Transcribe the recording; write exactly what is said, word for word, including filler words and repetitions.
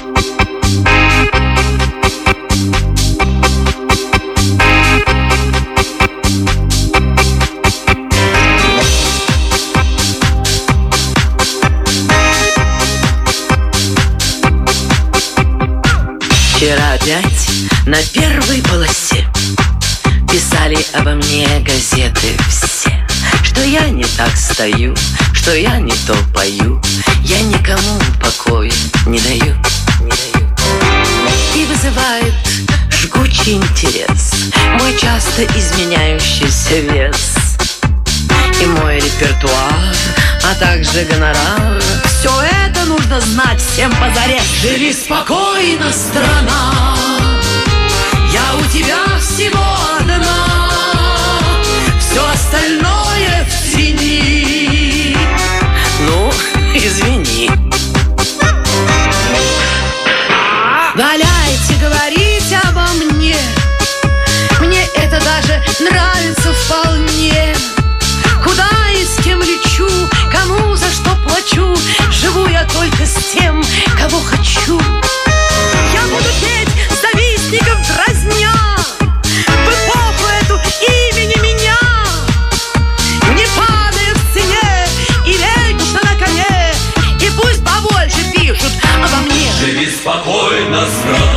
Вчера опять на первой полосе писали обо мне газеты все, что я не так стою, что я не то пою, я никому покоя не даю, не даю. И вызывает жгучий интерес мой часто изменяющийся вес и мой репертуар, а также гонорар. Все это нужно знать всем позарез. Живи спокойно, страна, я у тебя всего одна, все остальное в тени. Ну, извини. Валяйте говорить обо мне, мне это даже нравится вполне. Куда и с кем лечу, кому за что плачу, живу я только с тем, кого хочу. Я буду петь завистников дразня в эпоху эту имени меня, не падая в цене и вечно на коне, и пусть побольше пишут обо мне. Живи спокойно, страна.